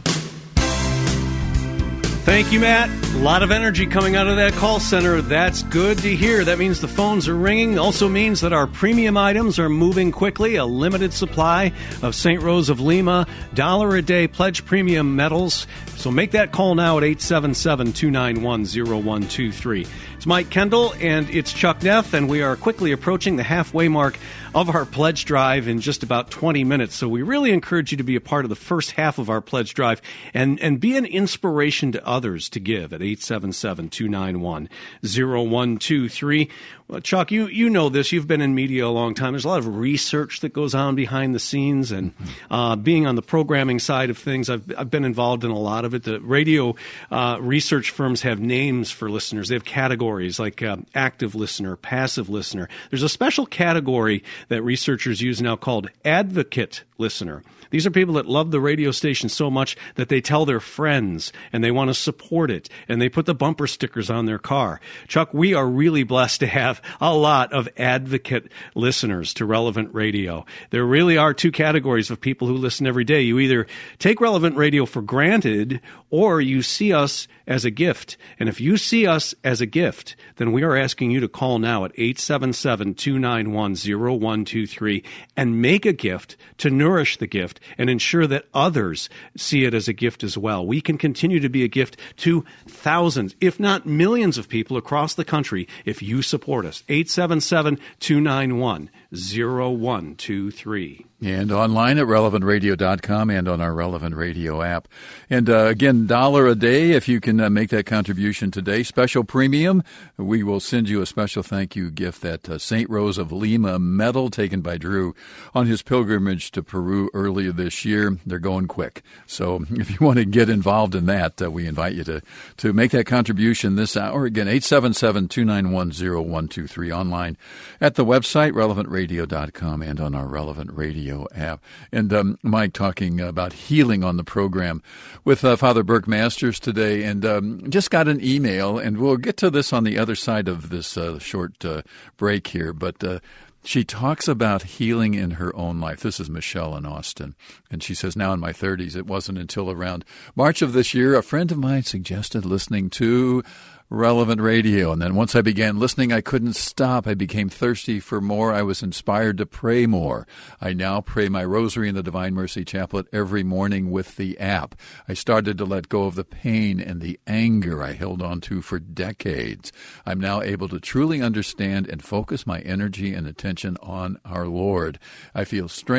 Thank you, Matt. A lot of energy coming out of that call center. That's good to hear. That means the phones are ringing. Also means that our premium items are moving quickly. A limited supply of Saint Rose of Lima dollar a day pledge premium medals. So make that call now at eight seven seven, two nine one, zero one two three. It's Mike Kendall and it's Chuck Neff, and we are quickly approaching the halfway mark of our pledge drive in just about twenty minutes. So we really encourage you to be a part of the first half of our pledge drive and, and be an inspiration to others to give at eight seven seven, two nine one, zero one two three. Well, Chuck, you, you know this. You've been in media a long time. There's a lot of research that goes on behind the scenes, and uh, being on the programming side of things, I've, I've been involved in a lot of it. The radio uh, research firms have names for listeners. They have categories like uh, active listener, passive listener. There's a special category that researchers use now called advocate listener. These are people that love the radio station so much that they tell their friends and they want to support it, and they put the bumper stickers on their car. Chuck, we are really blessed to have a lot of advocate listeners to Relevant Radio. There really are two categories of people who listen every day. You either take Relevant Radio for granted or you see us as a gift. And if you see us as a gift, then we are asking you to call now at eight seven seven, two nine one, zero one two three and make a gift to nourish the gift and ensure that others see it as a gift as well. We can continue to be a gift to thousands, if not millions of people across the country if you support us. eight seven seven, two nine one, zero one two three. And online at relevant radio dot com and on our Relevant Radio app. And uh, again, dollar a day if you can uh, make that contribution today. Special premium, we will send you a special thank you gift, that uh, Saint Rose of Lima medal taken by Drew on his pilgrimage to Peru earlier this year. They're going quick. So if you want to get involved in that, uh, we invite you to, to make that contribution this hour. Again, eight seven seven, two nine one, zero one two three, online at the website, relevant radio dot com, and on our Relevant Radio app. And um, Mike talking about healing on the program with uh, Father Burke Masters today, and um, just got an email, and we'll get to this on the other side of this uh, short uh, break here, but uh, she talks about healing in her own life. This is Michelle in Austin, and she says, now in my thirties, it wasn't until around March of this year, a friend of mine suggested listening to Relevant Radio. And then once I began listening, I couldn't stop. I became thirsty for more. I was inspired to pray more. I now pray my rosary in the Divine Mercy Chaplet every morning with the app. I started to let go of the pain and the anger I held on to for decades. I'm now able to truly understand and focus my energy and attention on our Lord. I feel strength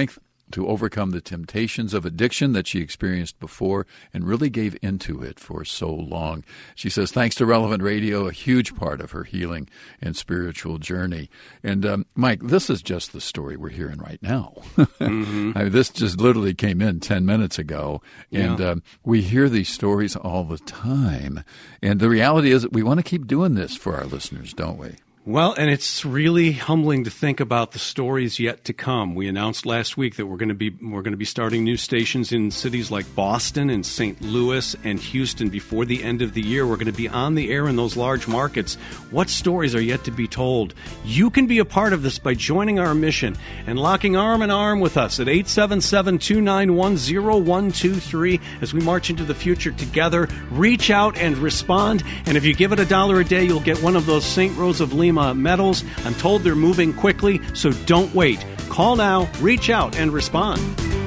to overcome the temptations of addiction that she experienced before and really gave into it for so long. She says, thanks to Relevant Radio, a huge part of her healing and spiritual journey. And um, Mike, this is just the story we're hearing right now. Mm-hmm. I mean, this just literally came in ten minutes ago, and yeah. um, we hear these stories all the time. And the reality is that we want to keep doing this for our listeners, don't we? Well, and it's really humbling to think about the stories yet to come. We announced last week that we're going to be we're going to be starting new stations in cities like Boston and Saint Louis and Houston before the end of the year. We're going to be on the air in those large markets. What stories are yet to be told? You can be a part of this by joining our mission and locking arm in arm with us at eight seven seven, two nine one, zero one two three as we march into the future together. Reach out and respond. And if you give it a dollar a day, you'll get one of those Saint Rose of Lima medals. I'm told they're moving quickly, so don't wait. Call now, reach out, and respond.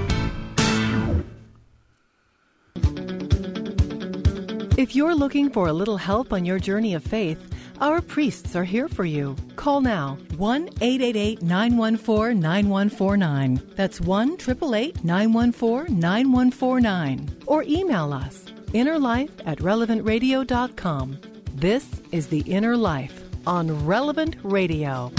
If you're looking for a little help on your journey of faith, our priests are here for you. Call now, one eight eight eight, nine one four, nine one four nine. That's one eight eight eight, nine one four, nine one four nine. Or email us, innerlife at relevant radio dot com. This is The Inner Life on Relevant Radio.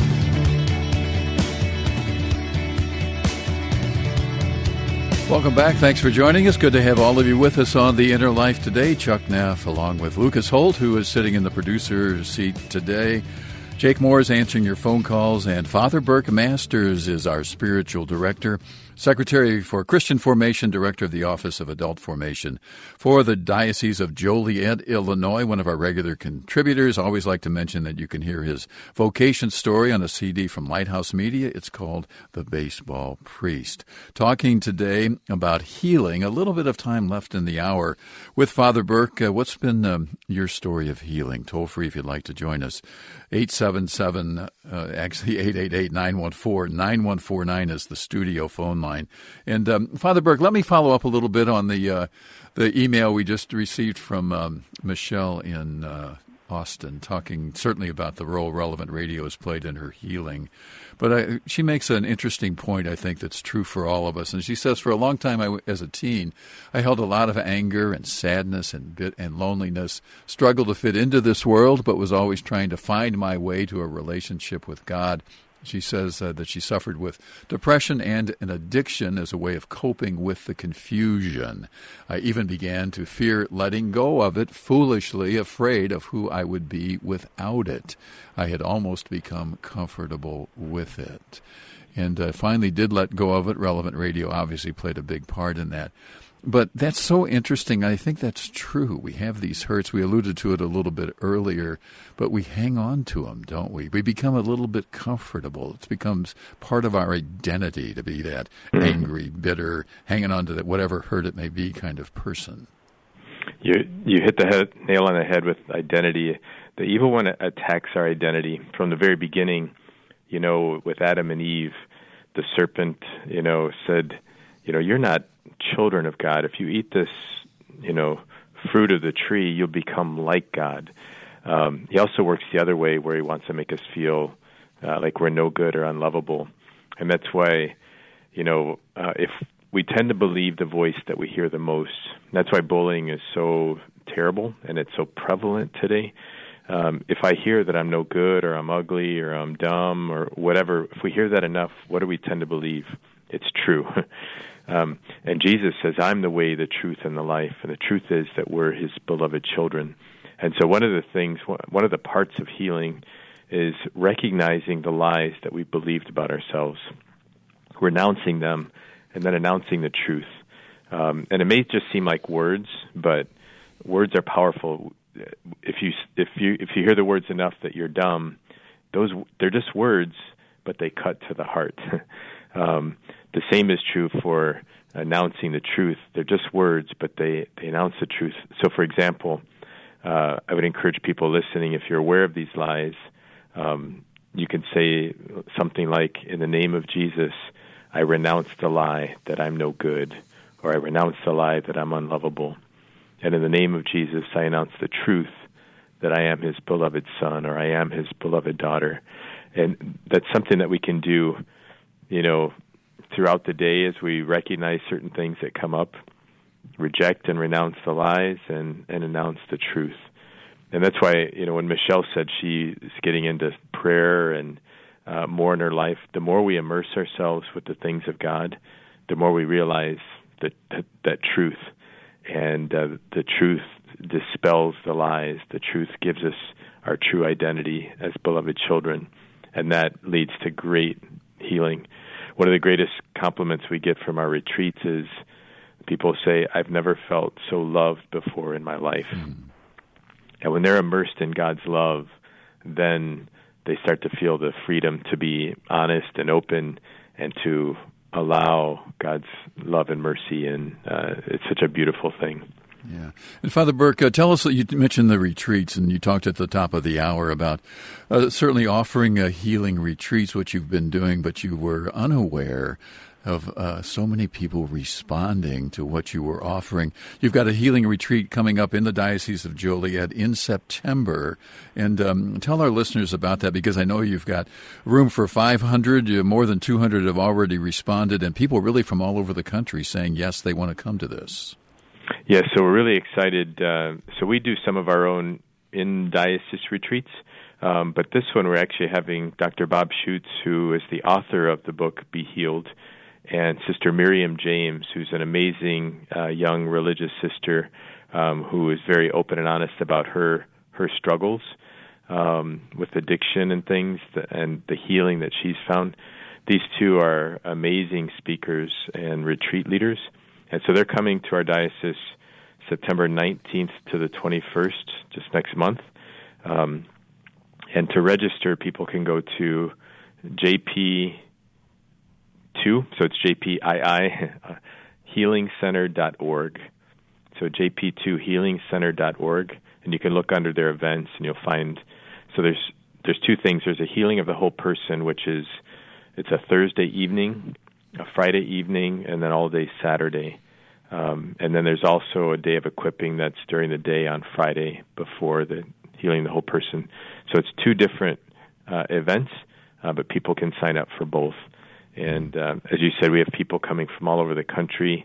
Welcome back. Thanks for joining us. Good to have all of you with us on The Inner Life today. Chuck Neff along with Lucas Holt, who is sitting in the producer seat today. Jake Moore is answering your phone calls, and Father Burke Masters is our spiritual director, Secretary for Christian Formation, Director of the Office of Adult Formation for the Diocese of Joliet, Illinois, one of our regular contributors. I always like to mention that you can hear his vocation story on a C D from Lighthouse Media. It's called The Baseball Priest. Talking today about healing, a little bit of time left in the hour with Father Burke. Uh, what's been um, your story of healing? Toll free if you'd like to join us. eight seven seven, uh, actually eight eight eight, nine one four, nine one four nine is the studio phone line. And um, Father Burke, let me follow up a little bit on the uh, the email we just received from um, Michelle in uh, Austin, talking certainly about the role Relevant Radio has played in her healing. But I, she makes an interesting point, I think, that's true for all of us. And she says, for a long time I, as a teen, I held a lot of anger and sadness and bit and loneliness, struggled to fit into this world, but was always trying to find my way to a relationship with God. She says uh, that she suffered with depression and an addiction as a way of coping with the confusion. I even began to fear letting go of it, foolishly afraid of who I would be without it. I had almost become comfortable with it. And uh, finally did let go of it. Relevant Radio obviously played a big part in that. But that's so interesting. I think that's true. We have these hurts. We alluded to it a little bit earlier, but we hang on to them, don't we? We become a little bit comfortable. It becomes part of our identity to be that angry, bitter, hanging on to that whatever hurt it may be kind of person. You you hit the head, nail on the head with identity. The evil one attacks our identity from the very beginning. You know, with Adam and Eve, the serpent, you know, said, you know, you're not children of God. If you eat this, you know, fruit of the tree, you'll become like God. Um, he also works the other way, where he wants to make us feel uh, like we're no good or unlovable. And that's why, you know, uh, if we tend to believe the voice that we hear the most. That's why bullying is so terrible and it's so prevalent today. Um, if I hear that I'm no good or I'm ugly or I'm dumb or whatever, if we hear that enough, what do we tend to believe? It's true. Um, and Jesus says, I'm the way, the truth, and the life. And the truth is that we're his beloved children. And so one of the things, one of the parts of healing is recognizing the lies that we believed about ourselves, renouncing them, and then announcing the truth. Um, and it may just seem like words, but words are powerful. If you if you if you hear the words enough that you're dumb, those they're just words, but they cut to the heart. um, the same is true for announcing the truth. They're just words, but they, they announce the truth. So, for example, uh, I would encourage people listening, if you're aware of these lies, um, you can say something like, in the name of Jesus, I renounce the lie that I'm no good, or I renounce the lie that I'm unlovable. And in the name of Jesus, I announce the truth that I am his beloved son, or I am his beloved daughter. And that's something that we can do, you know, throughout the day as we recognize certain things that come up, reject and renounce the lies and, and announce the truth. And that's why, you know, when Michelle said she is getting into prayer and uh, more in her life, the more we immerse ourselves with the things of God, the more we realize that that, that truth. And uh, the truth dispels the lies. The truth gives us our true identity as beloved children. And that leads to great healing. One of the greatest compliments we get from our retreats is people say, I've never felt so loved before in my life. Mm. And when they're immersed in God's love, then they start to feel the freedom to be honest and open and to allow God's love and mercy. And uh, it's such a beautiful thing. Yeah. And Father Burke, uh, tell us, you mentioned the retreats, and you talked at the top of the hour about uh, certainly offering uh, healing retreats, which you've been doing, but you were unaware of uh, so many people responding to what you were offering. You've got a healing retreat coming up in the Diocese of Joliet in September. And um, tell our listeners about that, because I know you've got room for five hundred. More than two hundred have already responded, and people really from all over the country saying, yes, they want to come to this. Yes, yeah, so we're really excited. Uh, so we do some of our own in-diocese retreats, um, but this one we're actually having Doctor Bob Schutz, who is the author of the book Be Healed, and Sister Miriam James, who's an amazing uh, young religious sister um, who is very open and honest about her her struggles um, with addiction and things, and the healing that she's found. These two are amazing speakers and retreat leaders. And so they're coming to our diocese September nineteenth to the twenty-first, just next month. Um, and to register, people can go to J P two, so it's J P I I, healing center dot org. So J P two healing center dot org, and you can look under their events, and you'll find, so there's there's two things. There's a healing of the whole person, which is, it's a Thursday evening, a Friday evening, and then all day Saturday. Um, and then there's also a day of equipping that's during the day on Friday before the healing the whole person. So it's two different uh, events, uh, but people can sign up for both. And uh, as you said, we have people coming from all over the country,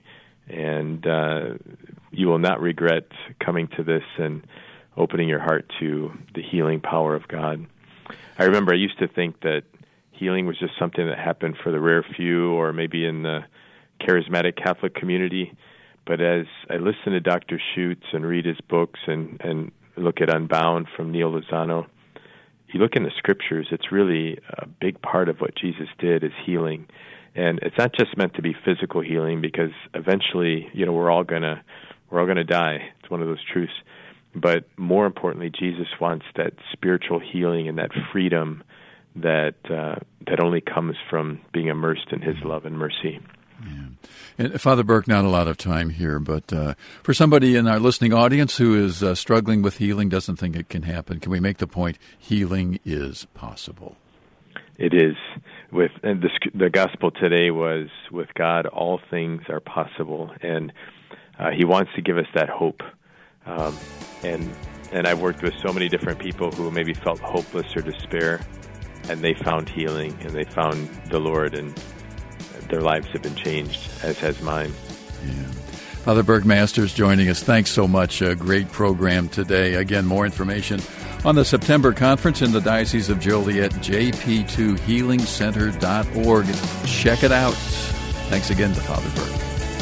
and uh, you will not regret coming to this and opening your heart to the healing power of God. I remember I used to think that healing was just something that happened for the rare few, or maybe in the charismatic Catholic community. But as I listen to Doctor Schutz and read his books and, and look at Unbound from Neil Lozano, you look in the scriptures, it's really a big part of what Jesus did is healing. And it's not just meant to be physical healing, because eventually, you know, we're all gonna we're all gonna die. It's one of those truths. But more importantly, Jesus wants that spiritual healing and that freedom that uh, that only comes from being immersed in His love and mercy. Yeah. And Father Burke, not a lot of time here, but uh, for somebody in our listening audience who is uh, struggling with healing, doesn't think it can happen, can we make the point healing is possible? It is. With and the, the gospel today was, with God, all things are possible, and uh, He wants to give us that hope. Um, and and I've worked with so many different people who maybe felt hopeless or despair, and they found healing, and they found the Lord, and their lives have been changed, as has mine. Yeah. Father Burke Masters joining us. Thanks so much. A great program today. Again, more information on the September conference in the Diocese of Joliet, J P two healing center dot org. Check it out. Thanks again to Father Burke.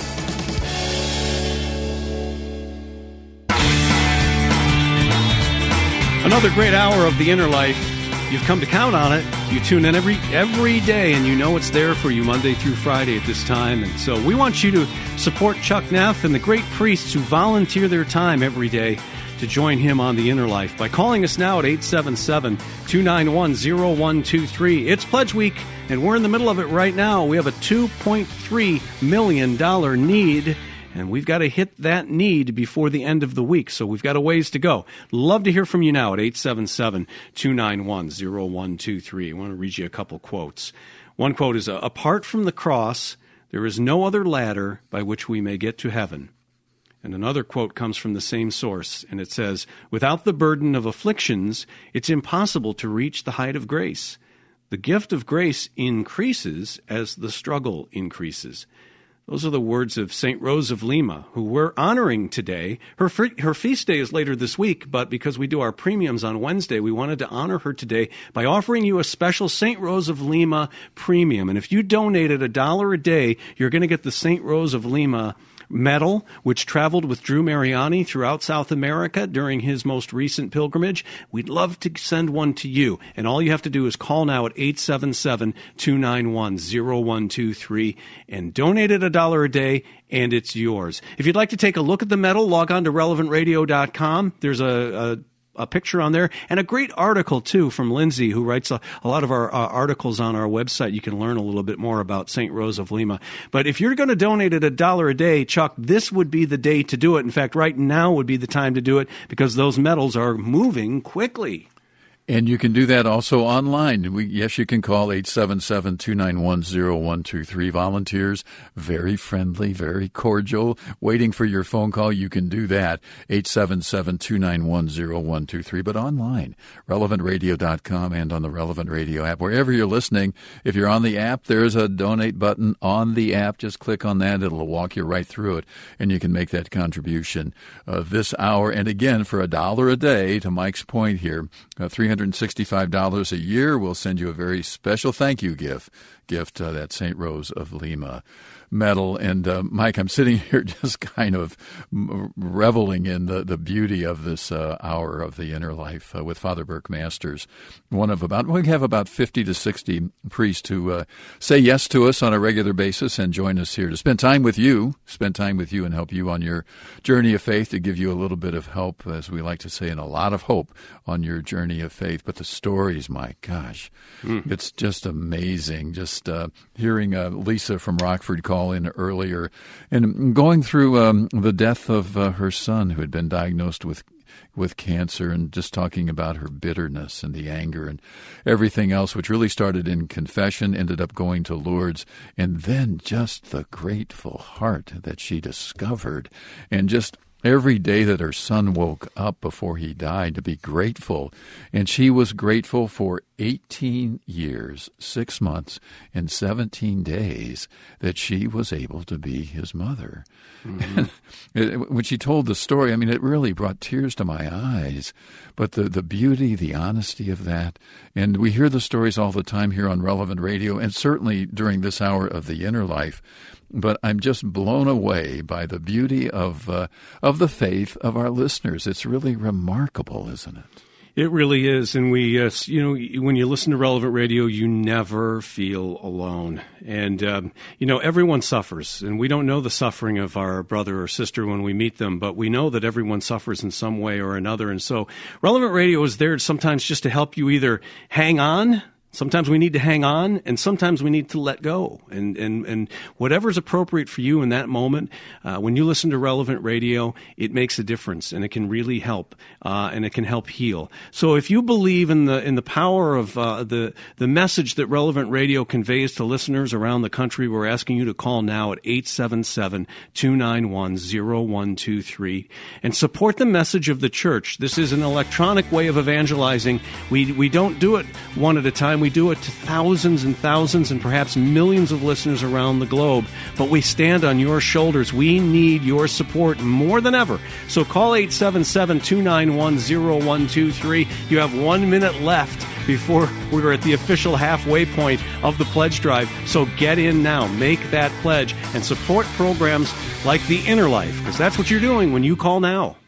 Another great hour of The Inner Life. You've come to count on it. You tune in every every day, and you know it's there for you Monday through Friday at this time. And so we want you to support Chuck Neff and the great priests who volunteer their time every day to join him on The Inner Life by calling us now at eight seven seven, two nine one, zero one two three. It's Pledge Week, and we're in the middle of it right now. We have a two point three million dollars need, and we've got to hit that need before the end of the week, so we've got a ways to go. Love to hear from you now at eight seven seven, two nine one, zero one two three. I want to read you a couple quotes. One quote is, "Apart from the cross, there is no other ladder by which we may get to heaven." And another quote comes from the same source, and it says, "Without the burden of afflictions, it's impossible to reach the height of grace. The gift of grace increases as the struggle increases. Those are the words of Saint Rose of Lima, who we're honoring today. Her her feast day is later this week, but because we do our premiums on Wednesday, we wanted to honor her today by offering you a special Saint Rose of Lima premium. And if you donated a dollar a day, you're going to get the Saint Rose of Lima medal, which traveled with Drew Mariani throughout South America during his most recent pilgrimage. We'd love to send one to you. And all you have to do is call now at eight seven seven, two nine one, zero one two three and donate it a dollar a day, and it's yours. If you'd like to take a look at the medal, log on to relevant radio dot com. There's a, a a picture on there, and a great article, too, from Lindsay, who writes a, a lot of our uh, articles on our website. You can learn a little bit more about Saint Rose of Lima. But if you're going to donate at a dollar a day, Chuck, this would be the day to do it. In fact, right now would be the time to do it because those medals are moving quickly. And you can do that also online. We, yes, you can call eight seven seven, two nine one, zero one two three. Volunteers, very friendly, very cordial, waiting for your phone call. You can do that, eight seven seven, two nine one, zero one two three. But online, relevant radio dot com and on the Relevant Radio app. Wherever you're listening, if you're on the app, there's a donate button on the app. Just click on that. It'll walk you right through it, and you can make that contribution uh, this hour. And again, for a dollar a day, to Mike's point here, uh, three hundred sixty-five dollars a year, we'll send you a very special thank you gift, gift uh, that Saint Rose of Lima medal. And uh, Mike, I'm sitting here just kind of reveling in the, the beauty of this uh, hour of the inner life uh, with Father Burke Masters. One of about, we have about fifty to sixty priests who uh, say yes to us on a regular basis and join us here to spend time with you, spend time with you and help you on your journey of faith, to give you a little bit of help, as we like to say, and a lot of hope on your journey of faith. But the stories, my gosh, mm. it's just amazing. Just uh, hearing uh, Lisa from Rockford call in earlier and going through um, the death of uh, her son, who had been diagnosed with with cancer, and just talking about her bitterness and the anger and everything else, which really started in confession, ended up going to Lourdes, and then just the grateful heart that she discovered, and just every day that her son woke up before he died to be grateful. And she was grateful for eighteen years, six months, and seventeen days that she was able to be his mother. Mm-hmm. And when she told the story, I mean, it really brought tears to my eyes. But the, the beauty, the honesty of that, and we hear the stories all the time here on Relevant Radio, and certainly during this hour of the inner life. But I'm just blown away by the beauty of uh, of the faith of our listeners. It's really remarkable, isn't it? It really is. And we, uh, you know, when you listen to Relevant Radio, you never feel alone. And, um, you know, everyone suffers. And we don't know the suffering of our brother or sister when we meet them, but we know that everyone suffers in some way or another. And so Relevant Radio is there sometimes just to help you either hang on. Sometimes we need to hang on, and sometimes we need to let go. And and, and whatever's appropriate for you in that moment, uh, when you listen to Relevant Radio, it makes a difference, and it can really help, uh, and it can help heal. So if you believe in the in the power of uh, the the message that Relevant Radio conveys to listeners around the country, we're asking you to call now at eight seven seven, two nine one, zero one two three and support the message of the church. This is an electronic way of evangelizing. We we don't do it one at a time. We do it to thousands and thousands and perhaps millions of listeners around the globe. But we stand on your shoulders. We need your support more than ever. So call eight seven seven, two nine one, zero one two three. You have one minute left before we're at the official halfway point of the pledge drive. So get in now. Make that pledge and support programs like The Inner Life, because that's what you're doing when you call now.